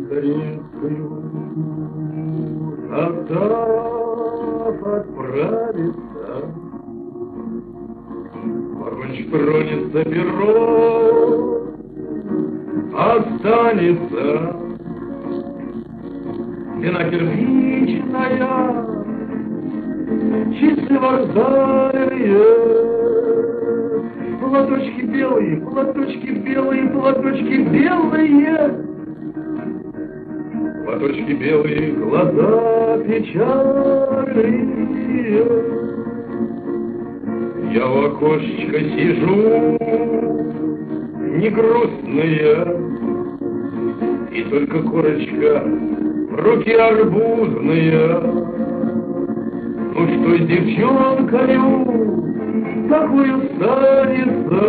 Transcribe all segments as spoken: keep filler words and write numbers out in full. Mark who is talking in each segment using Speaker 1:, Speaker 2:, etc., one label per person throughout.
Speaker 1: Карельскую, состав отправится. Вагончик тронется, перо останется. Стена кирпичная, часы вокзальные, платочки белые, платочки белые, платочки белые. Платочки белые, глаза печальные. Я в окошечко сижу, не грустная, и только корочка в руке арбузная. Ну что с девчонкою такую станется?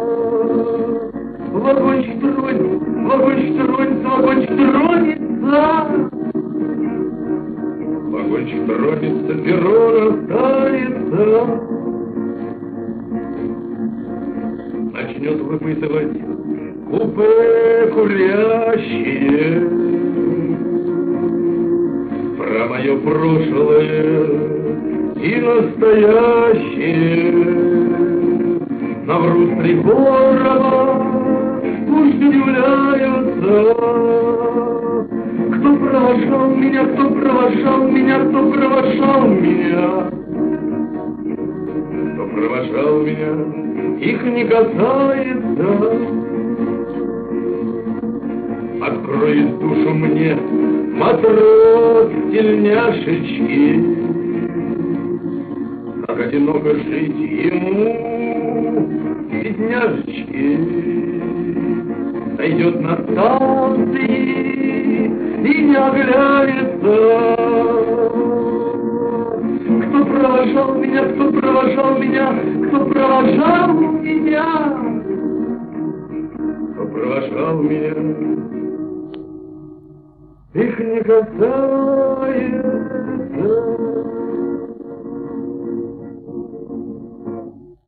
Speaker 1: Вагончик тронется, вагончик тронется, вагончик тронется. Вагончик тронется, перо растается. Начнет выпытывать купе курящие про мое прошлое и настоящее. Навру с приборова, пусть удивляются. Кто провожал меня, кто провожал меня, кто провожал меня, кто провожал меня, их не касается. Откроет душу мне матрос тельняшечки, как одиноко жить ему, бедняжечки. Найдет на станции и не оглянется. Кто провожал меня, кто провожал меня, кто провожал меня, кто провожал меня, их не касалось.